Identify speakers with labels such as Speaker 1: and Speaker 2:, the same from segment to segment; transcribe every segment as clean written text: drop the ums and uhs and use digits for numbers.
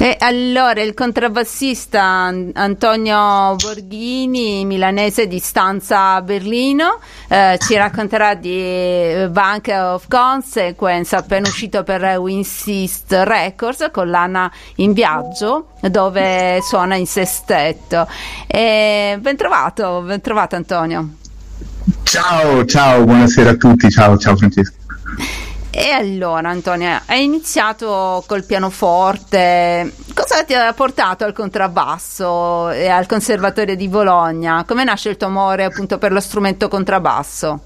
Speaker 1: E allora il contrabbassista Antonio Borghini, milanese di stanza a Berlino, ci racconterà di Bank of Consequence, appena uscito per Winsist Records, collana in viaggio, dove suona in sestetto. Ben trovato Antonio.
Speaker 2: Ciao, buonasera a tutti, ciao Francesco.
Speaker 1: E allora Antonio, hai iniziato col pianoforte, cosa ti ha portato al contrabbasso e al Conservatorio di Bologna? Come nasce il tuo amore appunto per lo strumento contrabbasso?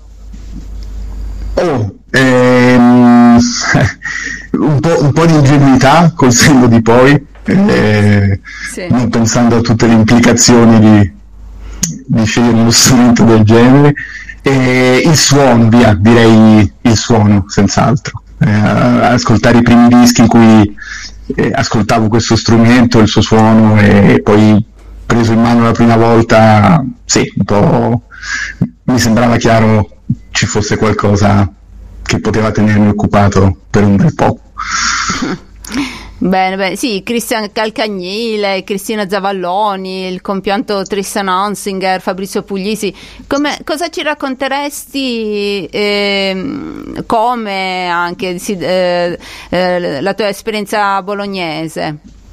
Speaker 2: Un po' di ingenuità col senno di poi,
Speaker 1: Sì.
Speaker 2: Non pensando a tutte le implicazioni di scegliere uno strumento del genere. Il suono, direi il suono, senz'altro. Ascoltare i primi dischi in cui ascoltavo questo strumento, il suo suono, e poi preso in mano la prima volta, sì, un po' mi sembrava chiaro ci fosse qualcosa che poteva tenermi occupato per un bel po'.
Speaker 1: Bene, sì, Cristian Calcagnile, Cristina Zavalloni, il compianto Tristan Honsinger, Fabrizio Puglisi. Cosa ci racconteresti, come anche la tua esperienza bolognese?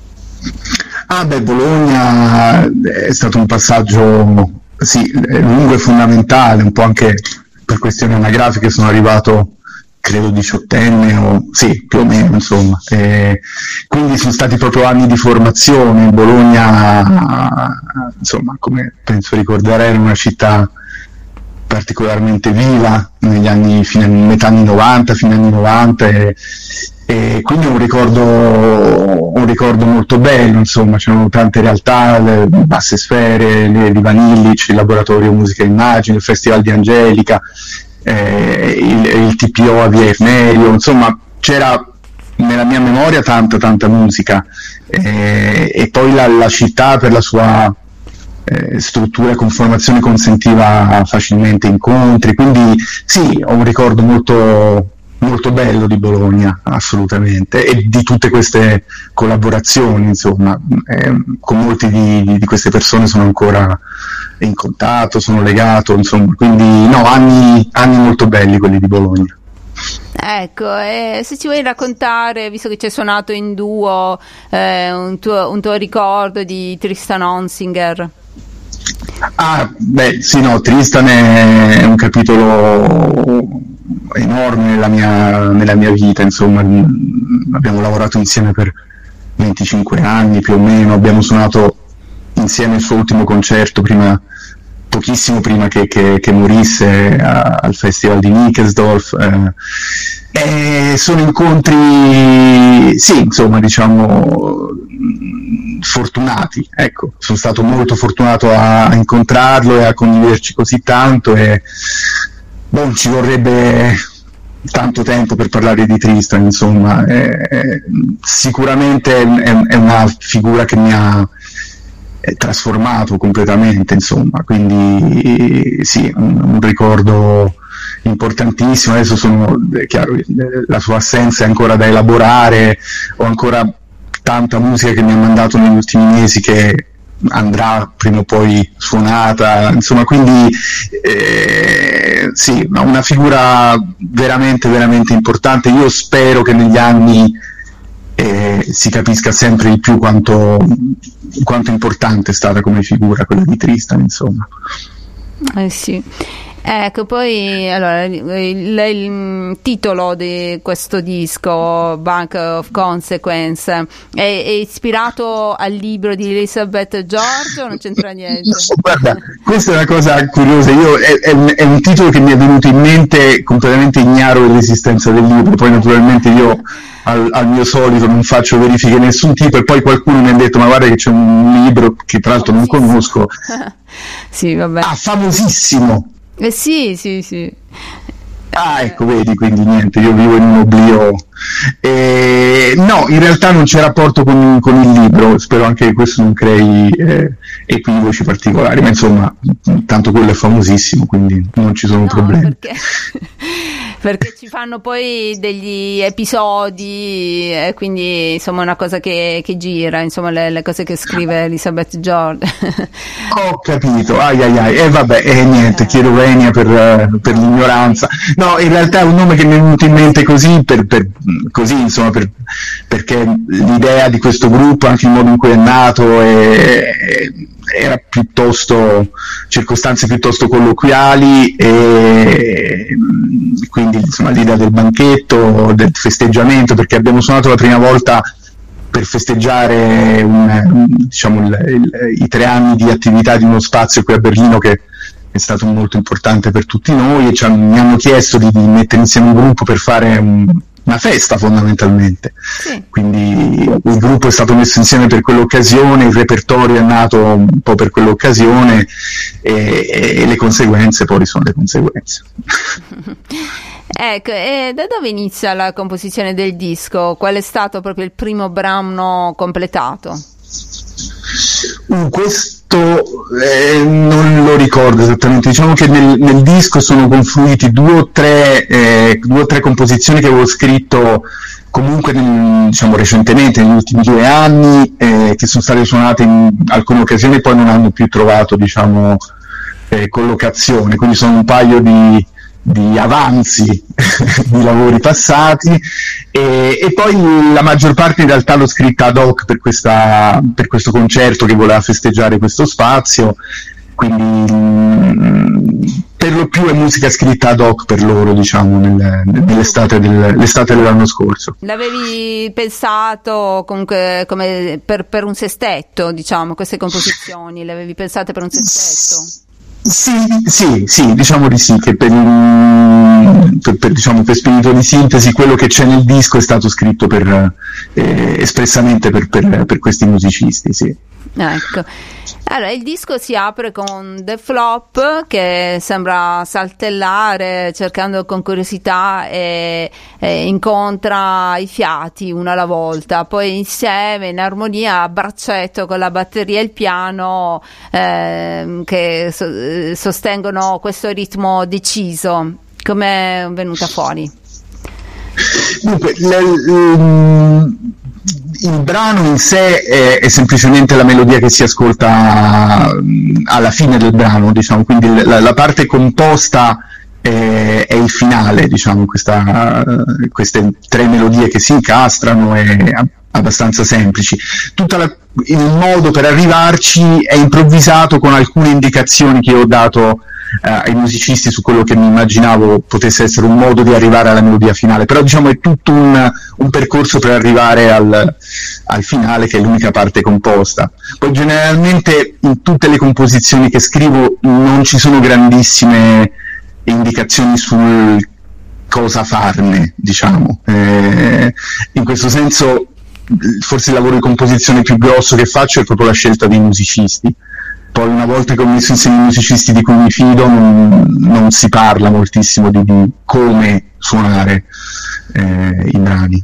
Speaker 2: Bologna è stato un passaggio, sì, lungo e fondamentale, un po' anche per questioni anagrafiche. Sono arrivato credo 18enne, sì, più o meno, insomma. Quindi sono stati proprio anni di formazione. Bologna, insomma, come penso ricorderai, era una città particolarmente viva negli anni, metà anni 90, fine anni 90, e quindi un ricordo molto bello, insomma. C'erano tante realtà, le Basse Sfere, di Vanillic, il Laboratorio Musica e Immagine, il Festival di Angelica, il TPO a Via Irnerio, insomma c'era nella mia memoria tanta musica, e poi la città, per la sua struttura e conformazione, consentiva facilmente incontri, quindi sì, ho un ricordo molto bello di Bologna, assolutamente, e di tutte queste collaborazioni, insomma. Con molti di queste persone sono ancora in contatto, sono legato, insomma, quindi no, anni molto belli quelli di Bologna.
Speaker 1: Ecco, se ci vuoi raccontare, visto che ci hai suonato in duo, un tuo ricordo di Tristan Honsinger.
Speaker 2: Sì, no, Tristan è un capitolo enorme nella mia vita, insomma. Abbiamo lavorato insieme per 25 anni più o meno, abbiamo suonato insieme il suo ultimo concerto pochissimo prima che morisse, al Festival di Nickelsdorf, e sono incontri, sì, insomma, diciamo, fortunati, ecco. Sono stato molto fortunato a incontrarlo e a condividerci così tanto, e ci vorrebbe tanto tempo per parlare di Tristan, insomma. Sicuramente è una figura che mi ha trasformato completamente, insomma, quindi sì, un ricordo importantissimo. Adesso è chiaro, la sua assenza è ancora da elaborare, ho ancora tanta musica che mi ha mandato negli ultimi mesi che andrà prima o poi suonata, insomma, quindi sì, una figura veramente importante. Io spero che negli anni si capisca sempre di più quanto importante è stata come figura quella di Tristan, insomma.
Speaker 1: Sì. Ecco, poi allora, il titolo di questo disco, Bank of Consequence, è ispirato al libro di Elizabeth George o non c'entra niente?
Speaker 2: No, guarda, questa è una cosa curiosa. È un titolo che mi è venuto in mente completamente ignaro dell'esistenza del libro. Poi naturalmente io al mio solito non faccio verifiche di nessun tipo, e poi qualcuno mi ha detto: ma guarda che c'è un libro che tra l'altro non conosco.
Speaker 1: Sì, vabbè.
Speaker 2: Famosissimo.
Speaker 1: Sì.
Speaker 2: Ecco, vedi, quindi niente, io vivo in un oblio. No, in realtà non c'è rapporto con il libro, spero anche che questo non crei equivoci particolari, ma insomma, tanto quello è famosissimo, quindi non ci sono problemi.
Speaker 1: perché ci fanno poi degli episodi e quindi insomma è una cosa che gira, insomma le cose che scrive Elizabeth George.
Speaker 2: Ho capito, e vabbè, niente, chiedo venia per l'ignoranza. No, in realtà è un nome che mi è venuto in mente così, così insomma, perché l'idea di questo gruppo, anche il modo in cui è nato, era piuttosto, circostanze piuttosto colloquiali, e quindi insomma l'idea del banchetto, del festeggiamento, perché abbiamo suonato la prima volta per festeggiare diciamo, i 3 anni di attività di uno spazio qui a Berlino, che è stato molto importante per tutti noi, e mi hanno chiesto di mettere insieme un gruppo per fare una festa fondamentalmente. Sì. Quindi il gruppo è stato messo insieme per quell'occasione, il repertorio è nato un po' per quell'occasione, e le conseguenze poi sono le conseguenze.
Speaker 1: Ecco, e da dove inizia la composizione del disco? Qual è stato proprio il primo brano completato?
Speaker 2: Questo non lo ricordo esattamente, diciamo che nel disco sono confluiti 2 o 3 composizioni che avevo scritto comunque diciamo recentemente, negli ultimi 2 anni, che sono state suonate in alcune occasioni e poi non hanno più trovato, diciamo, collocazione, quindi sono un paio di avanzi di lavori passati, e poi la maggior parte in realtà l'ho scritta ad hoc per questo concerto che voleva festeggiare questo spazio, quindi per lo più è musica scritta ad hoc per loro, diciamo, l'estate dell'anno scorso.
Speaker 1: L'avevi pensato comunque come per un sestetto, diciamo, queste composizioni, le avevi pensate per un sestetto?
Speaker 2: Sì, diciamo di sì, che per spirito di sintesi quello che c'è nel disco è stato scritto espressamente per questi musicisti, sì.
Speaker 1: Ecco, allora il disco si apre con The Flop, che sembra saltellare cercando con curiosità, e incontra i fiati uno alla volta, poi insieme in armonia a braccetto con la batteria e il piano, che sostengono questo ritmo deciso. Com'è venuta fuori?
Speaker 2: Dunque, il brano in sé è semplicemente la melodia che si ascolta alla fine del brano, diciamo, quindi la parte composta è il finale, diciamo, queste 3 melodie che si incastrano è abbastanza semplici. Il modo per arrivarci è improvvisato, con alcune indicazioni che ho dato ai musicisti su quello che mi immaginavo potesse essere un modo di arrivare alla melodia finale, però diciamo è tutto un percorso per arrivare al finale, che è l'unica parte composta. Poi generalmente in tutte le composizioni che scrivo non ci sono grandissime indicazioni sul cosa farne, diciamo, in questo senso forse il lavoro di composizione più grosso che faccio è proprio la scelta dei musicisti. Poi una volta che ho messo insieme i musicisti di cui mi fido, non si parla moltissimo di come suonare i brani.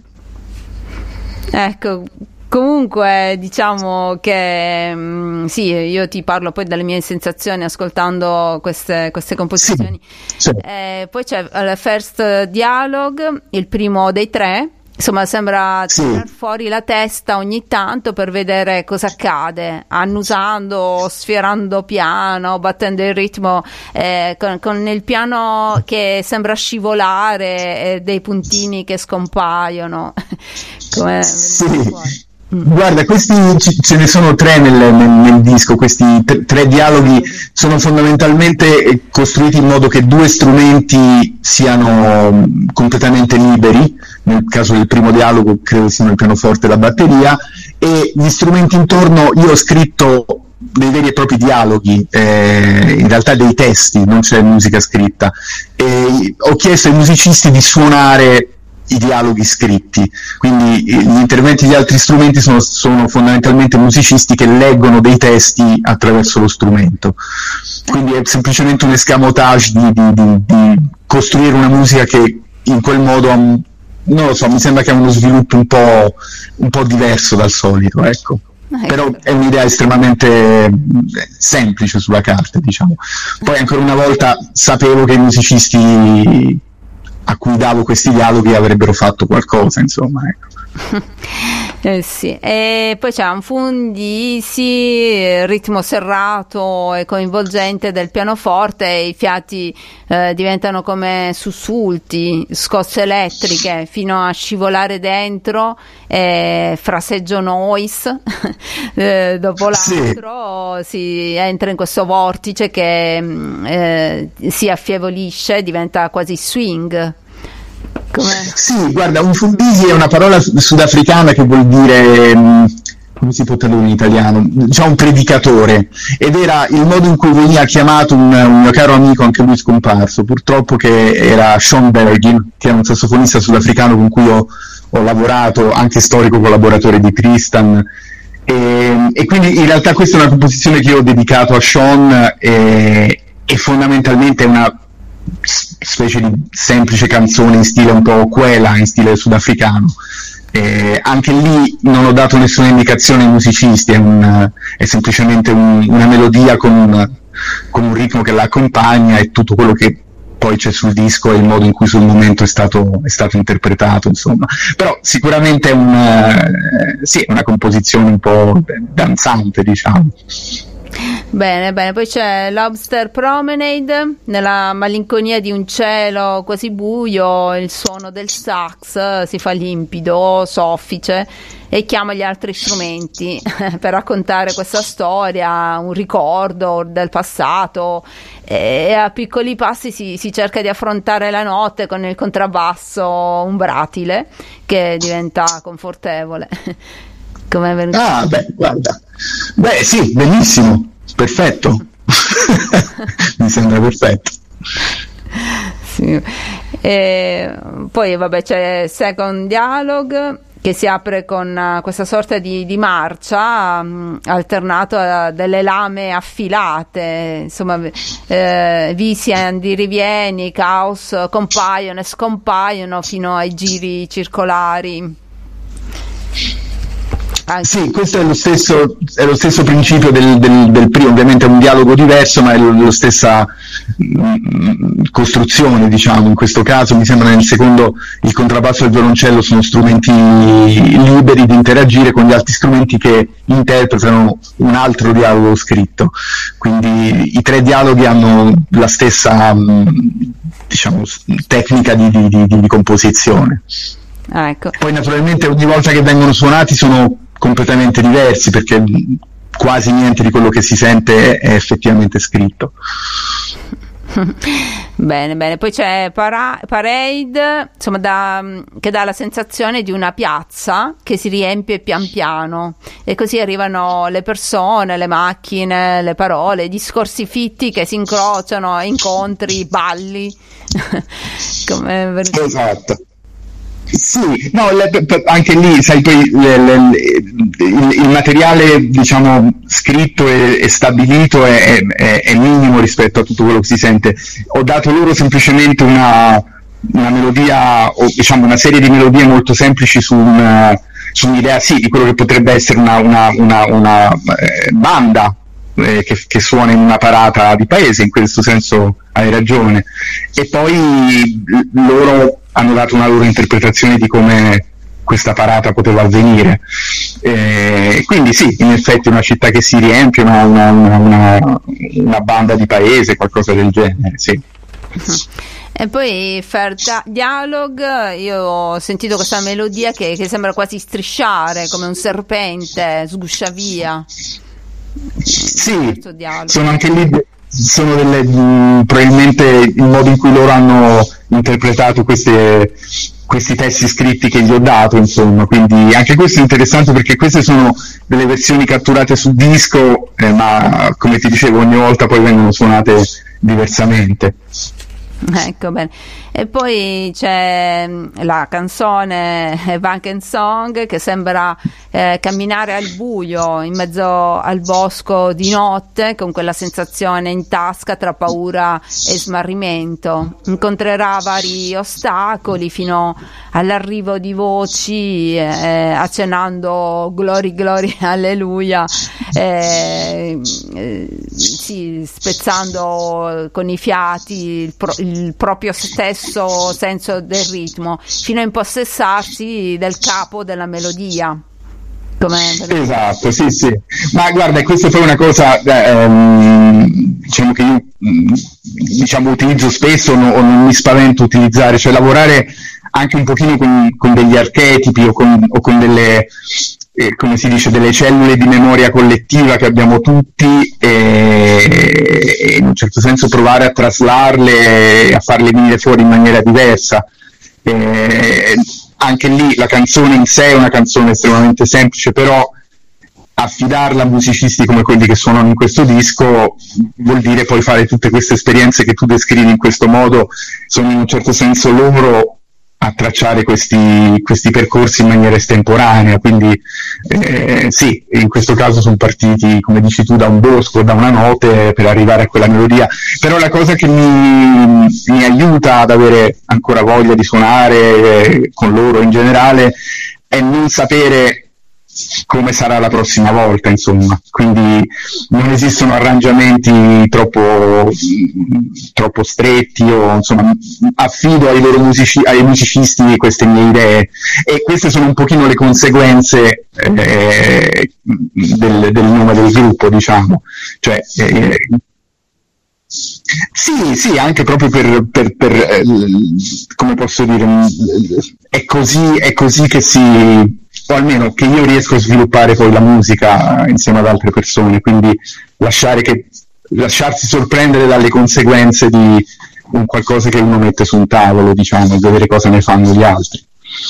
Speaker 1: Ecco, comunque diciamo che sì, io ti parlo poi dalle mie sensazioni ascoltando queste composizioni.
Speaker 2: Sì.
Speaker 1: Poi c'è il First Dialogue, il primo dei 3. Insomma, sembra tirare fuori la testa ogni tanto per vedere cosa accade, annusando, sfiorando piano, battendo il ritmo, con il piano che sembra scivolare, dei puntini che scompaiono. Come
Speaker 2: fuori? Guarda, questi ce ne sono 3 nel disco. Questi 3 dialoghi sono fondamentalmente costruiti in modo che 2 strumenti siano completamente liberi. Nel caso del primo dialogo credo siano il pianoforte e la batteria, e gli strumenti intorno io ho scritto dei veri e propri dialoghi, in realtà dei testi, non c'è musica scritta, e ho chiesto ai musicisti di suonare i dialoghi scritti, quindi gli interventi di altri strumenti sono fondamentalmente musicisti che leggono dei testi attraverso lo strumento, quindi è semplicemente un escamotage di costruire una musica che in quel modo non lo so, mi sembra che ha uno sviluppo un po' diverso dal solito, ecco. Però è un'idea estremamente semplice sulla carta, diciamo. Poi ancora una volta sapevo che i musicisti a cui davo questi dialoghi avrebbero fatto qualcosa, insomma, ecco.
Speaker 1: Sì. E poi c'è un Fundisi, ritmo serrato e coinvolgente del pianoforte, e i fiati diventano come sussulti, scosse elettriche fino a scivolare dentro, fraseggio noise dopo l'altro, sì. Si entra in questo vortice che si affievolisce, diventa quasi swing.
Speaker 2: Sì, guarda, un Fundisi è una parola sudafricana che vuol dire, come si può tradurre in italiano? Diciamo un predicatore, ed era il modo in cui veniva chiamato un mio caro amico, anche lui scomparso, purtroppo, che era Sean Bergin, che è un sassofonista sudafricano con cui ho lavorato, anche storico collaboratore di Tristan, e quindi in realtà questa è una composizione che io ho dedicato a Sean, e fondamentalmente è una specie di semplice canzone in stile un po' quela, in stile sudafricano. Anche lì non ho dato nessuna indicazione ai musicisti, è semplicemente una melodia con un ritmo che la accompagna, e tutto quello che poi c'è sul disco è il modo in cui sul momento è stato interpretato, insomma. Però sicuramente è una composizione un po' danzante, diciamo.
Speaker 1: Bene, poi c'è Lobster Promenade, nella malinconia di un cielo quasi buio, il suono del sax si fa limpido, soffice, e chiama gli altri strumenti per raccontare questa storia, un ricordo del passato, e a piccoli passi si cerca di affrontare la notte con il contrabbasso umbratile che diventa confortevole. Com'è venuto?
Speaker 2: Ah, guarda. Sì, benissimo, perfetto. Mi sembra perfetto.
Speaker 1: Sì. Poi c'è Second Dialogue, che si apre con questa sorta di marcia, alternato a delle lame affilate, insomma, visi di rivieni, caos, compaiono e scompaiono fino ai giri circolari.
Speaker 2: Sì, questo è lo stesso principio del primo, ovviamente è un dialogo diverso, ma è la stessa costruzione, diciamo. In questo caso mi sembra nel secondo il contrabbasso e il violoncello sono strumenti liberi di interagire con gli altri strumenti che interpretano un altro dialogo scritto, quindi i tre dialoghi hanno la stessa diciamo tecnica di composizione.
Speaker 1: Ecco.
Speaker 2: Poi naturalmente ogni volta che vengono suonati sono completamente diversi, perché quasi niente di quello che si sente è effettivamente scritto.
Speaker 1: Bene, poi c'è Parade, insomma, che dà la sensazione di una piazza che si riempie pian piano, e così arrivano le persone, le macchine, le parole, i discorsi fitti che si incrociano, incontri, balli.
Speaker 2: Esatto. Sì, no, anche lì, sai, poi il materiale, diciamo, scritto e stabilito è minimo rispetto a tutto quello che si sente. Ho dato loro semplicemente una melodia, o diciamo una serie di melodie molto semplici su un'idea, sì, di quello che potrebbe essere una banda che suona in una parata di paese, in questo senso hai ragione. E poi loro hanno dato una loro interpretazione di come questa parata poteva avvenire, quindi sì, in effetti una città che si riempie, una banda di paese, qualcosa del genere, sì.
Speaker 1: E poi Dialogue, io ho sentito questa melodia che sembra quasi strisciare, come un serpente, sguscia via.
Speaker 2: Sì, sono anche lì, sono probabilmente il modo in cui loro hanno interpretato questi testi scritti che gli ho dato, insomma, quindi anche questo è interessante, perché queste sono delle versioni catturate su disco, ma come ti dicevo ogni volta poi vengono suonate diversamente.
Speaker 1: Ecco, bene. E poi c'è la canzone Wankensong, che sembra camminare al buio in mezzo al bosco di notte, con quella sensazione in tasca tra paura e smarrimento. Incontrerà vari ostacoli fino all'arrivo di voci, accennando glory glory alleluia, sì, spezzando con i fiati il il proprio stesso senso del ritmo, fino a impossessarsi del capo della melodia.
Speaker 2: Esatto, sì, ma guarda, questa è poi una cosa diciamo che io utilizzo spesso, o non mi spavento utilizzare, cioè lavorare anche un pochino con degli archetipi o con delle, come si dice, delle cellule di memoria collettiva che abbiamo tutti, e in un certo senso provare a traslarle e a farle venire fuori in maniera diversa. Anche lì la canzone in sé è una canzone estremamente semplice, però affidarla a musicisti come quelli che suonano in questo disco vuol dire poi fare tutte queste esperienze che tu descrivi in questo modo, sono in un certo senso loro a tracciare questi percorsi in maniera estemporanea, quindi sì, in questo caso sono partiti, come dici tu, da un bosco, da una note per arrivare a quella melodia, però la cosa che mi aiuta ad avere ancora voglia di suonare con loro in generale è non sapere come sarà la prossima volta, insomma, quindi non esistono arrangiamenti troppo stretti, o insomma affido ai musicisti queste mie idee, e queste sono un pochino le conseguenze del nome del gruppo, diciamo, cioè sì, anche proprio per come posso dire, è così che o almeno che io riesco a sviluppare poi la musica insieme ad altre persone, quindi lasciarsi sorprendere dalle conseguenze di un qualcosa che uno mette su un tavolo, diciamo, e vedere cosa ne fanno gli altri.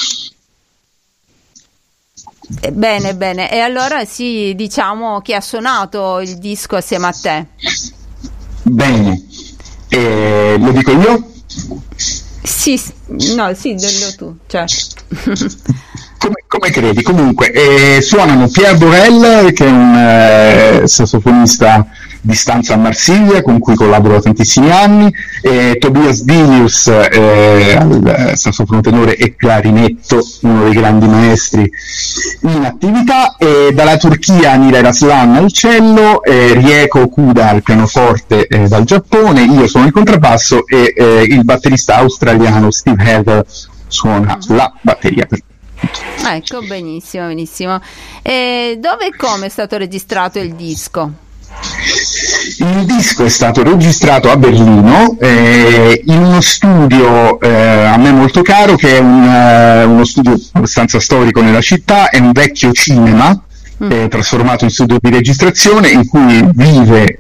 Speaker 1: Bene, e allora sì, diciamo chi ha suonato il disco assieme a te?
Speaker 2: Bene, lo dico io?
Speaker 1: Sì, dillo tu, certo.
Speaker 2: Come credi? Comunque, suonano Pierre Borel, che è un sassofonista di stanza a Marsiglia, con cui collaboro da tantissimi anni, Tobias Dinius al sassofono tenore e clarinetto, uno dei grandi maestri in attività, e dalla Turchia Nira Eraslan al cello, Rieko Okuda al pianoforte dal Giappone, io sono il contrabbasso e il batterista australiano Steve Heather suona la batteria.
Speaker 1: Ecco, benissimo. E dove e come è stato registrato il disco?
Speaker 2: Il disco è stato registrato a Berlino, in uno studio a me molto caro, che è uno studio abbastanza storico nella città, è un vecchio cinema trasformato in studio di registrazione, in cui vive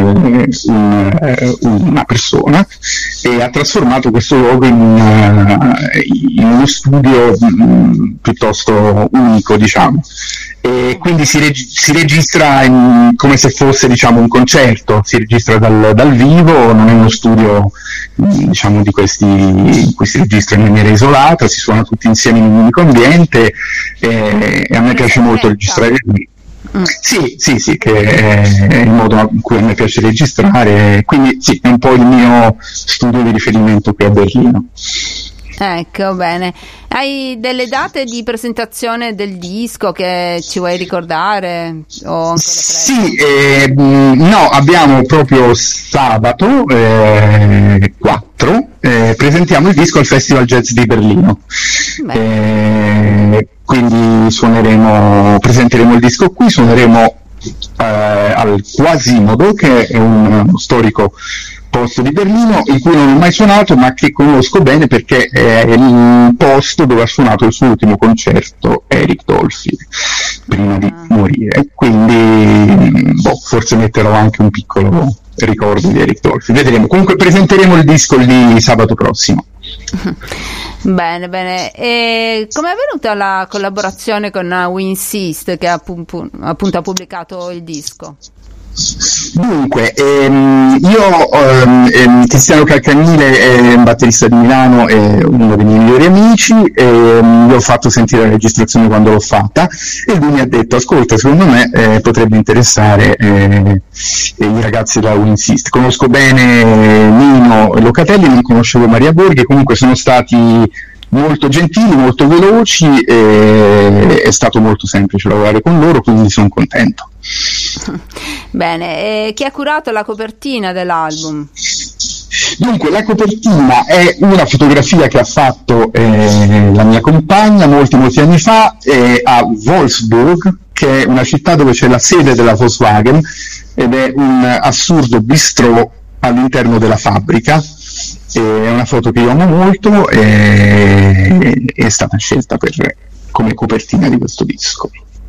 Speaker 2: una persona, e ha trasformato questo luogo in uno studio piuttosto unico, diciamo, e quindi si registra come se fosse, diciamo, un concerto, si registra dal vivo, non è uno studio, diciamo, di questi in cui si registra in maniera isolata, si suona tutti insieme in un unico ambiente, e a me piace molto registrare lì. Sì, che è il modo in cui a me piace registrare, quindi sì, è un po' il mio studio di riferimento qui a Berlino.
Speaker 1: Ecco, bene. Hai delle date di presentazione del disco che ci vuoi ricordare? O anche
Speaker 2: sì, no, abbiamo proprio sabato 4 presentiamo il disco al Festival Jazz di Berlino. Quindi presenteremo il disco qui, suoneremo al Quasimodo, che è uno storico posto di Berlino in cui non ho mai suonato, ma che conosco bene perché è il posto dove ha suonato il suo ultimo concerto Eric Dolphy prima di morire, quindi forse metterò anche un piccolo ricordo di Eric Dolphy, vedremo. Comunque presenteremo il disco lì sabato prossimo.
Speaker 1: Bene. E come è venuta la collaborazione con We Insist, che appunto ha pubblicato il disco?
Speaker 2: Dunque, io Cristiano Calcagnile è un batterista di Milano, è uno dei miei migliori amici, gli ho fatto sentire la registrazione quando l'ho fatta, e lui mi ha detto: ascolta, secondo me potrebbe interessare i ragazzi della We Insist. Conosco bene Nino Locatelli, non conoscevo Maria Borghi, comunque sono stati molto gentili, molto veloci, e è stato molto semplice lavorare con loro, quindi sono contento.
Speaker 1: Bene, e chi ha curato la copertina dell'album?
Speaker 2: Dunque, la copertina è una fotografia che ha fatto la mia compagna molti anni fa a Wolfsburg, che è una città dove c'è la sede della Volkswagen, ed è un assurdo bistrò all'interno della fabbrica. È una foto che io amo molto e è stata scelta come copertina di questo disco.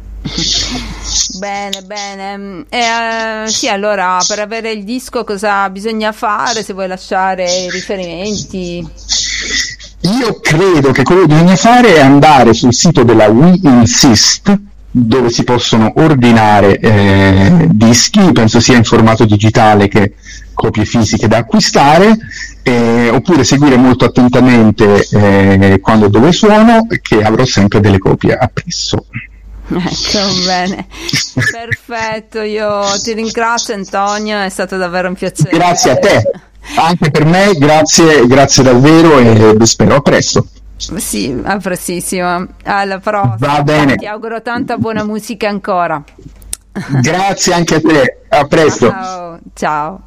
Speaker 1: Bene. Sì, allora, per avere il disco cosa bisogna fare? Se vuoi lasciare i riferimenti.
Speaker 2: Io credo che quello che bisogna fare è andare sul sito della We Insist, dove si possono ordinare dischi, penso sia in formato digitale che copie fisiche da acquistare, oppure seguire molto attentamente quando e dove suono, che avrò sempre delle copie appresso.
Speaker 1: Ecco, bene, perfetto, io ti ringrazio Antonio, è stato davvero un piacere.
Speaker 2: Grazie a te, anche per me, grazie davvero e spero a presto.
Speaker 1: Sì, a prestissimo, alla prossima.
Speaker 2: Va bene.
Speaker 1: Ti auguro tanta buona musica ancora.
Speaker 2: Grazie anche a te, a presto.
Speaker 1: Ciao.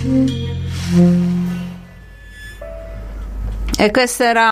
Speaker 1: E questo era